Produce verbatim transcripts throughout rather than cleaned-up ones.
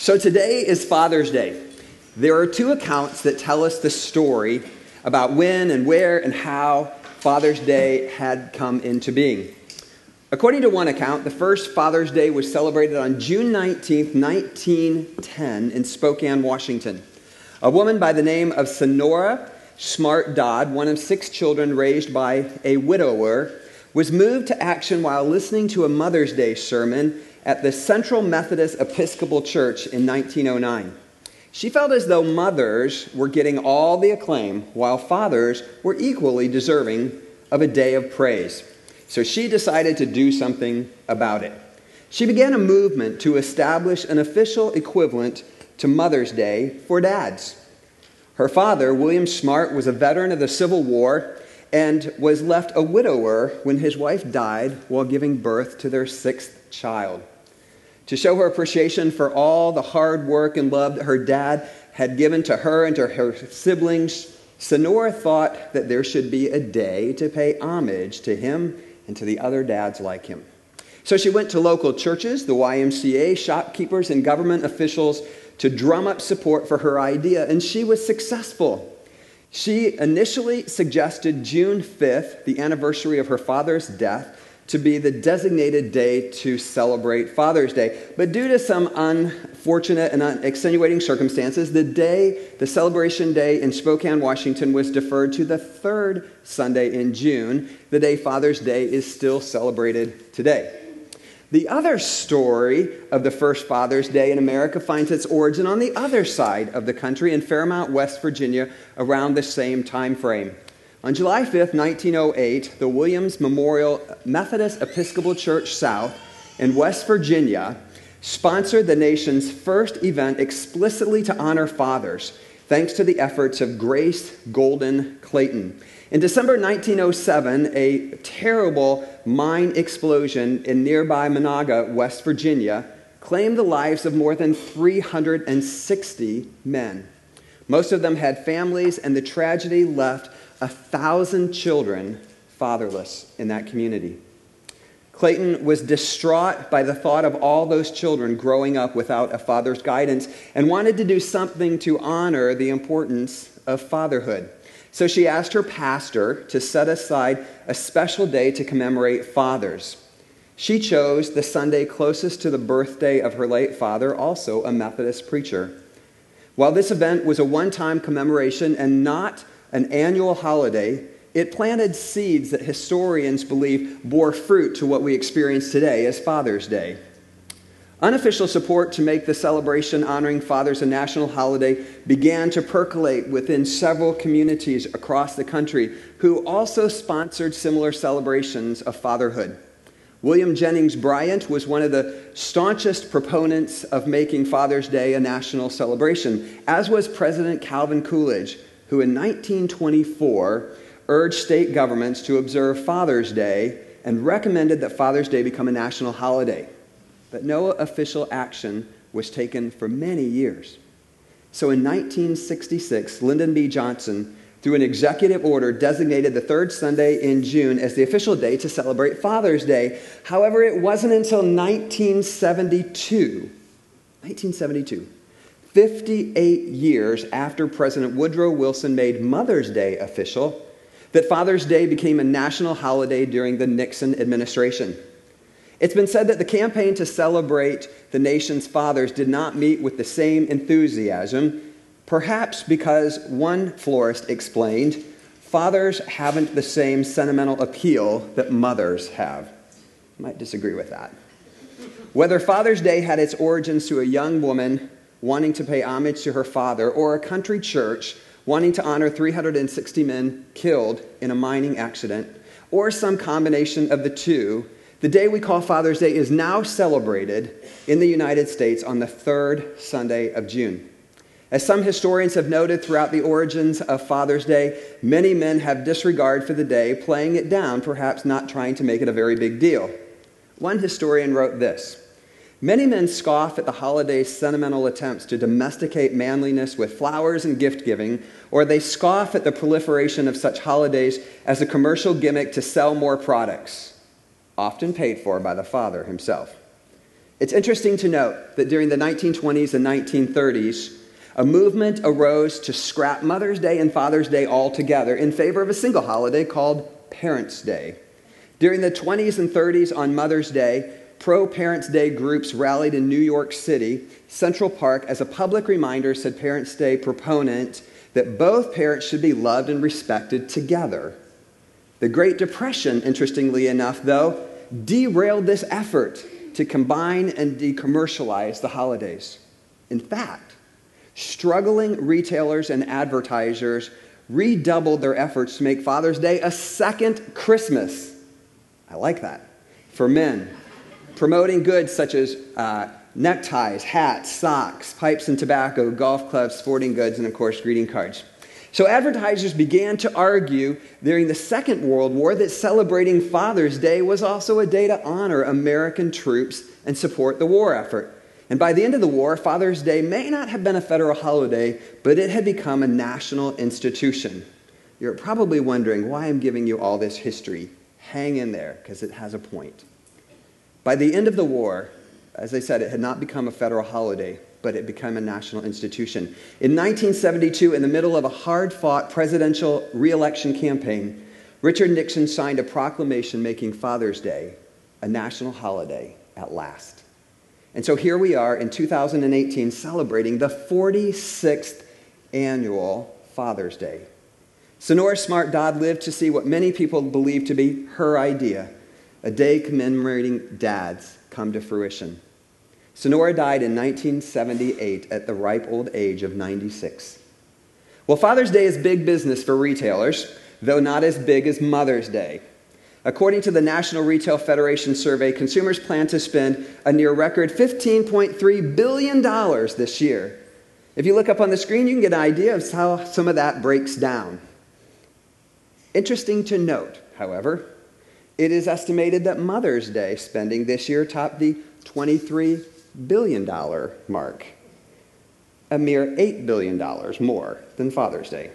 So today is Father's Day. There are two accounts that tell us the story about when and where and how Father's Day had come into being. According to one account, the first Father's Day was celebrated on June nineteenth, nineteen ten in Spokane, Washington. A woman by the name of Sonora Smart Dodd, one of six children raised by a widower, was moved to action while listening to a Mother's Day sermon at the Central Methodist Episcopal Church in nineteen oh nine. She felt as though mothers were getting all the acclaim while fathers were equally deserving of a day of praise. So she decided to do something about it. She began a movement to establish an official equivalent to Mother's Day for dads. Her father, William Smart, was a veteran of the Civil War and was left a widower when his wife died while giving birth to their sixth child. To show her appreciation for all the hard work and love that her dad had given to her and to her siblings, Sonora thought that there should be a day to pay homage to him and to the other dads like him. So she went to local churches, the Y M C A, shopkeepers, and government officials to drum up support for her idea, and she was successful. She initially suggested June fifth, the anniversary of her father's death, to be the designated day to celebrate Father's Day. But due to some unfortunate and extenuating circumstances, the day, the celebration day in Spokane, Washington, was deferred to the third Sunday in June, the day Father's Day is still celebrated today. The other story of the first Father's Day in America finds its origin on the other side of the country in Fairmount, West Virginia, around the same time frame. On July fifth, nineteen oh eight, the Williams Memorial Methodist Episcopal Church South in West Virginia sponsored the nation's first event explicitly to honor fathers, thanks to the efforts of Grace Golden Clayton. In December nineteen oh seven, a terrible mine explosion in nearby Monaga, West Virginia, claimed the lives of more than three hundred sixty men. Most of them had families, and the tragedy left a thousand children fatherless in that community. Clayton was distraught by the thought of all those children growing up without a father's guidance and wanted to do something to honor the importance of fatherhood. So she asked her pastor to set aside a special day to commemorate fathers. She chose the Sunday closest to the birthday of her late father, also a Methodist preacher. While this event was a one-time commemoration and not an annual holiday, it planted seeds that historians believe bore fruit to what we experience today as Father's Day. Unofficial support to make the celebration honoring fathers a national holiday began to percolate within several communities across the country who also sponsored similar celebrations of fatherhood. William Jennings Bryant was one of the staunchest proponents of making Father's Day a national celebration, as was President Calvin Coolidge, who in nineteen twenty-four urged state governments to observe Father's Day and recommended that Father's Day become a national holiday. But no official action was taken for many years. So in nineteen sixty-six, Lyndon B. Johnson, through an executive order, designated the third Sunday in June as the official day to celebrate Father's Day. However, it wasn't until nineteen seventy-two, nineteen seventy-two, fifty-eight years after President Woodrow Wilson made Mother's Day official, that Father's Day became a national holiday during the Nixon administration. It's been said that the campaign to celebrate the nation's fathers did not meet with the same enthusiasm, perhaps because one florist explained, fathers haven't the same sentimental appeal that mothers have. I might disagree with that. Whether Father's Day had its origins to a young woman wanting to pay homage to her father, or a country church wanting to honor three hundred sixty men killed in a mining accident, or some combination of the two, the day we call Father's Day is now celebrated in the United States on the third Sunday of June. As some historians have noted throughout the origins of Father's Day, many men have disregard for the day, playing it down, perhaps not trying to make it a very big deal. One historian wrote this: "Many men scoff at the holiday's sentimental attempts to domesticate manliness with flowers and gift-giving, or they scoff at the proliferation of such holidays as a commercial gimmick to sell more products, often paid for by the father himself. It's interesting to note that during the nineteen twenties and nineteen thirties, a movement arose to scrap Mother's Day and Father's Day altogether in favor of a single holiday called Parents' Day. During the twenties and thirties on Mother's Day, pro-Parents' Day groups rallied in New York City. Central Park, as a public reminder, said Parents' Day proponent that both parents should be loved and respected together. The Great Depression, interestingly enough, though, derailed this effort to combine and decommercialize the holidays. In fact, struggling retailers and advertisers redoubled their efforts to make Father's Day a second Christmas. I like that. For men, promoting goods such as uh, neckties, hats, socks, pipes and tobacco, golf clubs, sporting goods, and of course, greeting cards. So advertisers began to argue during the Second World War that celebrating Father's Day was also a day to honor American troops and support the war effort. And by the end of the war, Father's Day may not have been a federal holiday, but it had become a national institution. You're probably wondering why I'm giving you all this history. Hang in there, because it has a point. By the end of the war, as I said, it had not become a federal holiday, but it became a national institution. In nineteen seventy-two, in the middle of a hard-fought presidential re-election campaign, Richard Nixon signed a proclamation making Father's Day a national holiday at last. And so here we are in two thousand eighteen celebrating the forty-sixth annual Father's Day. Sonora Smart Dodd lived to see what many people believe to be her idea, a day commemorating dads, come to fruition. Sonora died in nineteen seventy-eight at the ripe old age of ninety-six. Well, Father's Day is big business for retailers, though not as big as Mother's Day. According to the National Retail Federation survey, consumers plan to spend a near record fifteen point three billion dollars this year. If you look up on the screen, you can get an idea of how some of that breaks down. Interesting to note, however, it is estimated that Mother's Day spending this year topped the twenty-three billion dollars mark, a mere eight billion dollars more than Father's Day.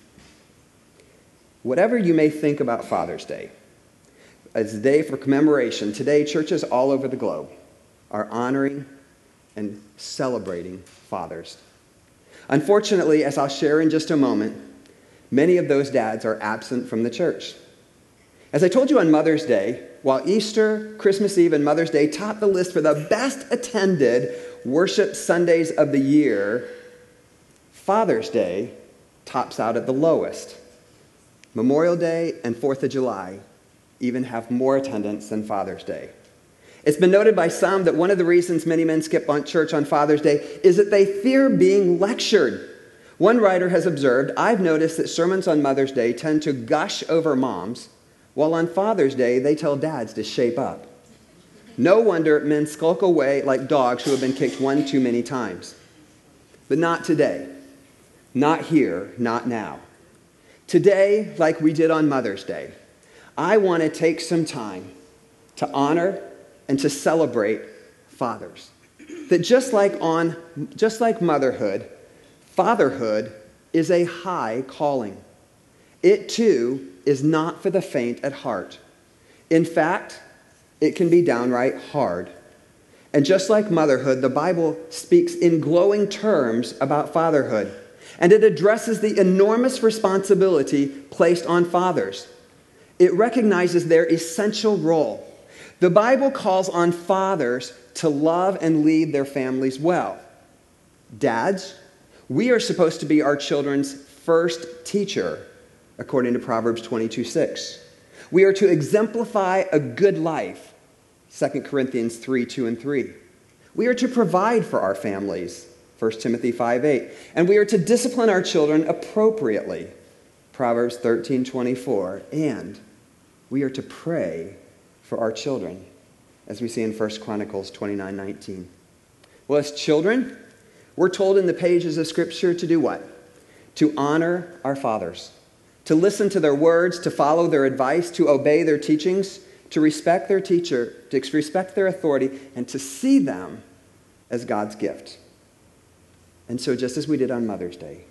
Whatever you may think about Father's Day, as a day for commemoration, today churches all over the globe are honoring and celebrating fathers. Unfortunately, as I'll share in just a moment, many of those dads are absent from the church. As I told you on Mother's Day, while Easter, Christmas Eve, and Mother's Day top the list for the best attended worship Sundays of the year, Father's Day tops out at the lowest. Memorial Day and Fourth of July even have more attendance than Father's Day. It's been noted by some that one of the reasons many men skip on church on Father's Day is that they fear being lectured. One writer has observed, "I've noticed that sermons on Mother's Day tend to gush over moms, while on Father's Day they tell dads to shape up. No wonder men skulk away like dogs who have been kicked one too many times." But not today. Not here, not now. Today, like we did on Mother's Day, I want to take some time to honor and to celebrate fathers. That just like on, just like motherhood, fatherhood is a high calling. It too is not for the faint at heart. In fact, it can be downright hard. And just like motherhood, the Bible speaks in glowing terms about fatherhood, and it addresses the enormous responsibility placed on fathers. It recognizes their essential role. The Bible calls on fathers to love and lead their families well. Dads, we are supposed to be our children's first teacher, according to Proverbs twenty-two six. We are to exemplify a good life, Second Corinthians three two and three. We are to provide for our families, First Timothy five eight. And we are to discipline our children appropriately, Proverbs thirteen twenty-four. And we are to pray for our children, as we see in First Chronicles twenty-nine nineteen. Well, as children, we're told in the pages of Scripture to do what? To honor our fathers, to listen to their words, to follow their advice, to obey their teachings, to respect their teacher, to respect their authority, and to see them as God's gift. And so just as we did on Mother's Day,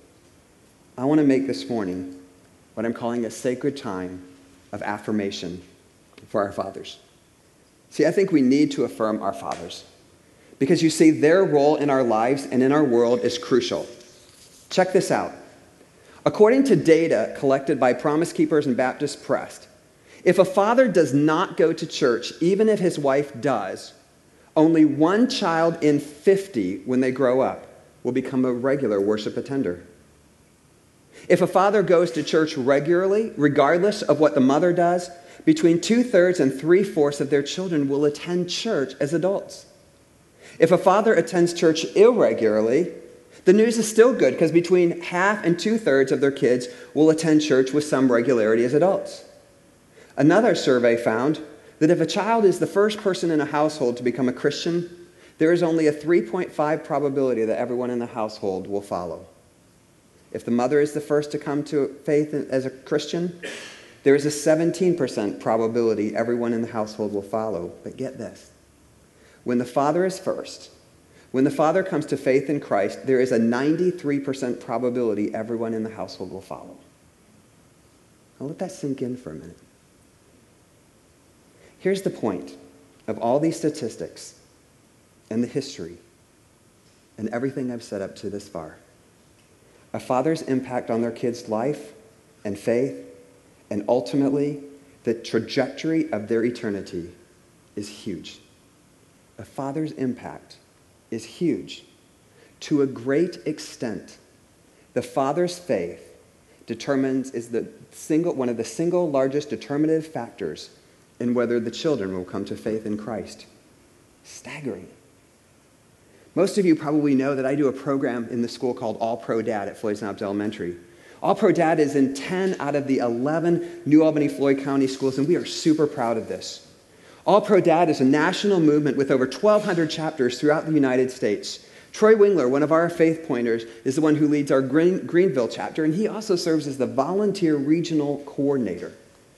I want to make this morning what I'm calling a sacred time of affirmation for our fathers. See, I think we need to affirm our fathers. because you see, their role in our lives and in our world is crucial. Check this out. According to data collected by Promise Keepers and Baptist Press, if a father does not go to church, even if his wife does, only one child in fifty, when they grow up, will become a regular worship attender. If a father goes to church regularly, regardless of what the mother does, between two-thirds and three-fourths of their children will attend church as adults. If a father attends church irregularly, the news is still good, because between half and two-thirds of their kids will attend church with some regularity as adults. Another survey found that if a child is the first person in a household to become a Christian, there is only a three point five probability that everyone in the household will follow. If the mother is the first to come to faith as a Christian, there is a seventeen percent probability everyone in the household will follow. But get this. When the father is first, when the father comes to faith in Christ, there is a ninety-three percent probability everyone in the household will follow. Now let that sink in for a minute. Here's the point of all these statistics and the history and everything I've said up to this far. A father's impact on their kid's life and faith, and ultimately the trajectory of their eternity, is huge. A father's impact is huge. To a great extent, the father's faith determines is the single one of the single largest determinative factors in whether the children will come to faith in Christ. Staggering. Most of you probably know that I do a program in the school called All Pro Dad at Floyd Snobs Elementary. All Pro Dad is in ten out of the eleven New Albany Floyd County schools, and we are super proud of this. All Pro Dad is a national movement with over twelve hundred chapters throughout the United States. Troy Wingler, one of our faith pointers, is the one who leads our Green, Greenville chapter, and he also serves as the volunteer regional coordinator.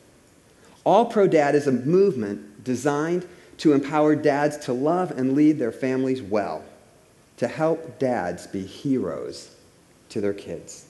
All Pro Dad is a movement designed to empower dads to love and lead their families well, to help dads be heroes to their kids.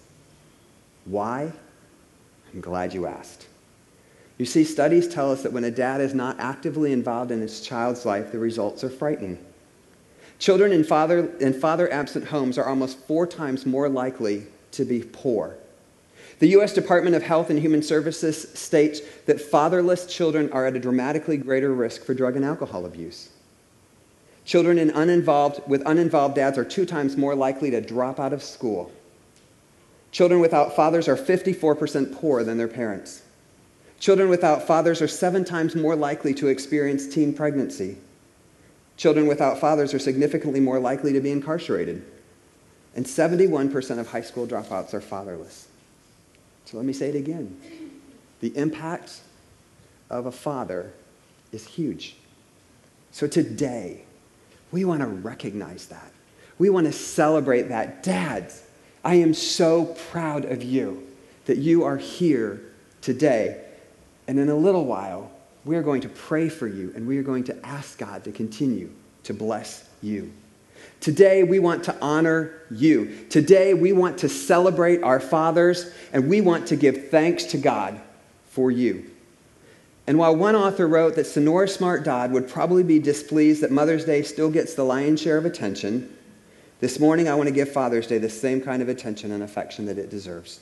Why? I'm glad you asked. You see, studies tell us that when a dad is not actively involved in his child's life, the results are frightening. Children in father, in father-absent homes are almost four times more likely to be poor. The U S Department of Health and Human Services states that fatherless children are at a dramatically greater risk for drug and alcohol abuse. Children in uninvolved, with uninvolved dads are two times more likely to drop out of school. Children without fathers are fifty-four percent poorer than their parents. Children without fathers are seven times more likely to experience teen pregnancy. Children without fathers are significantly more likely to be incarcerated. And seventy-one percent of high school dropouts are fatherless. So let me say it again. The impact of a father is huge. So today, we want to recognize that. We want to celebrate that. Dads, I am so proud of you that you are here today. And in a little while, we are going to pray for you, and we are going to ask God to continue to bless you. Today, we want to honor you. Today, we want to celebrate our fathers, and we want to give thanks to God for you. And while one author wrote that Sonora Smart Dodd would probably be displeased that Mother's Day still gets the lion's share of attention, this morning I want to give Father's Day the same kind of attention and affection that it deserves.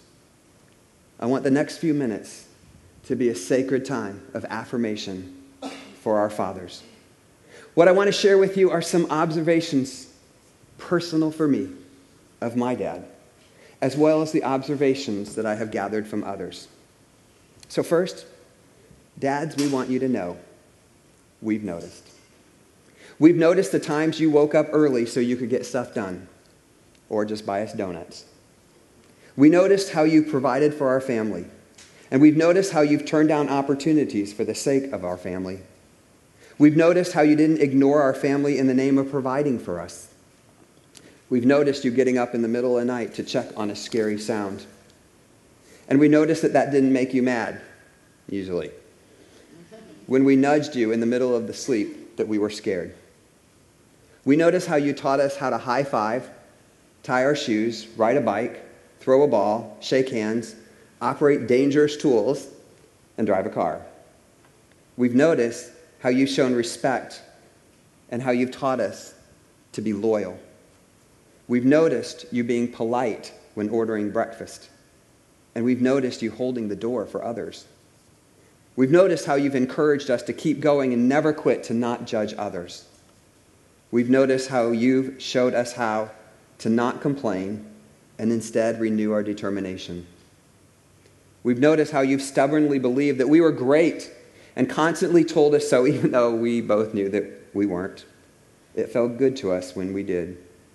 I want the next few minutes to be a sacred time of affirmation for our fathers. What I want to share with you are some observations, personal for me, of my dad, as well as the observations that I have gathered from others. So first, dads, we want you to know, we've noticed. We've noticed the times you woke up early so you could get stuff done, or just buy us donuts. We noticed how you provided for our family, and we've noticed how you've turned down opportunities for the sake of our family. We've noticed how you didn't ignore our family in the name of providing for us. We've noticed you getting up in the middle of the night to check on a scary sound. And we noticed that that didn't make you mad, usually, when we nudged you in the middle of the sleep that we were scared. We noticed how you taught us how to high five, tie our shoes, ride a bike, throw a ball, shake hands, operate dangerous tools, and drive a car. We've noticed how you've shown respect and how you've taught us to be loyal. We've noticed you being polite when ordering breakfast. And we've noticed you holding the door for others. We've noticed how you've encouraged us to keep going and never quit to not judge others. We've noticed how you've showed us how to not complain and instead renew our determination. We've noticed how you've stubbornly believed that we were great and constantly told us so, even though we both knew that we weren't. It felt good to us when we did.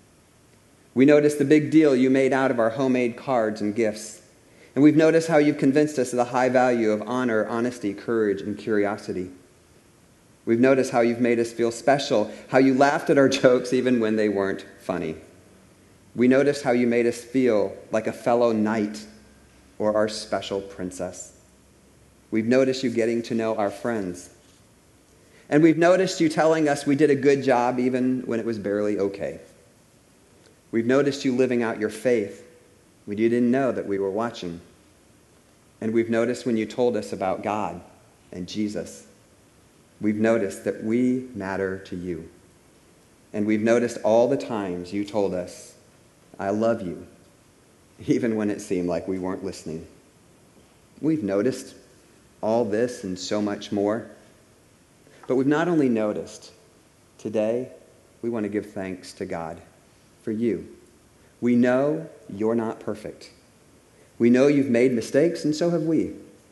We noticed the big deal you made out of our homemade cards and gifts. And we've noticed how you've convinced us of the high value of honor, honesty, courage, and curiosity. We've noticed how you've made us feel special, how you laughed at our jokes even when they weren't funny. We noticed how you made us feel like a fellow knight or our special princess. We've noticed you getting to know our friends. And we've noticed you telling us we did a good job even when it was barely okay. We've noticed you living out your faith when you didn't know that we were watching. And we've noticed when you told us about God and Jesus. We've noticed that we matter to you. And we've noticed all the times you told us, I love you, even when it seemed like we weren't listening. We've noticed all this and so much more. But we've not only noticed. Today, we want to give thanks to God for you. We know you're not perfect. We know you've made mistakes, and so have we.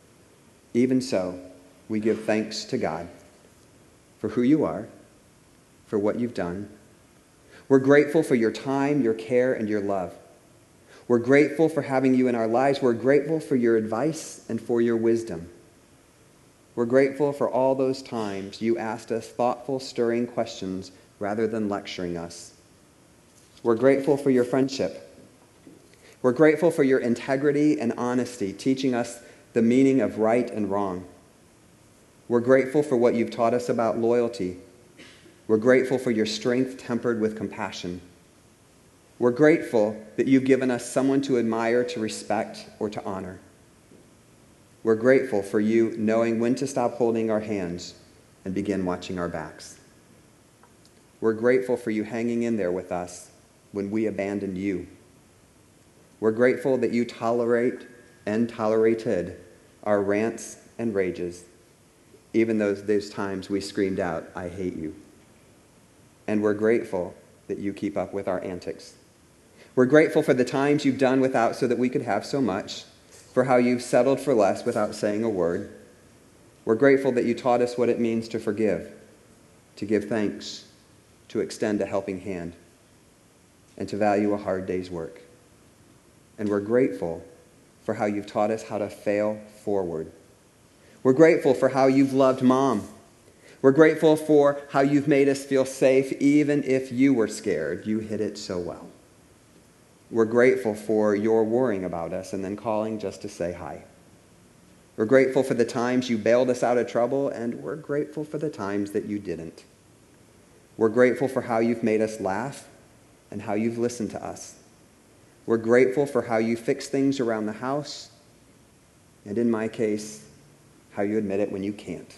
Even so, we give thanks to God for who you are, for what you've done. We're grateful for your time, your care, and your love. We're grateful for having you in our lives. We're grateful for your advice and for your wisdom. We're grateful for all those times you asked us thoughtful, stirring questions rather than lecturing us. We're grateful for your friendship. We're grateful for your integrity and honesty, teaching us the meaning of right and wrong. We're grateful for what you've taught us about loyalty. We're grateful for your strength tempered with compassion. We're grateful that you've given us someone to admire, to respect, or to honor. We're grateful for you knowing when to stop holding our hands and begin watching our backs. We're grateful for you hanging in there with us when we abandoned you. We're grateful that you tolerate and tolerated our rants and rages, even those, those times we screamed out, I hate you. And we're grateful that you keep up with our antics. We're grateful for the times you've done without so that we could have so much, for how you've settled for less without saying a word. We're grateful that you taught us what it means to forgive, to give thanks, to extend a helping hand, and to value a hard day's work. And we're grateful for how you've taught us how to fail forward. We're grateful for how you've loved Mom. We're grateful for how you've made us feel safe even if you were scared. You hid it so well. We're grateful for your worrying about us and then calling just to say hi. We're grateful for the times you bailed us out of trouble, and we're grateful for the times that you didn't. We're grateful for how you've made us laugh and how you've listened to us. We're grateful for how you fix things around the house, and in my case, how you admit it when you can't.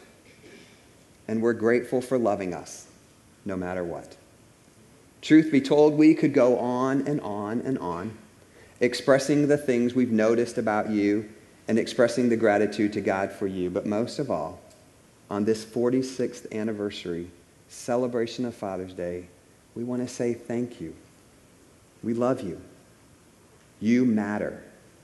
And we're grateful for loving us, no matter what. Truth be told, we could go on and on and on, expressing the things we've noticed about you and expressing the gratitude to God for you. But most of all, on this forty-sixth anniversary celebration of Father's Day, we want to say thank you. We love you. You matter.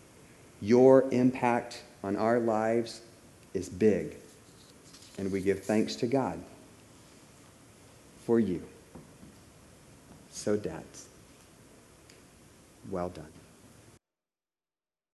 Your impact on our lives is big. And we give thanks to God for you. So, dads, well done.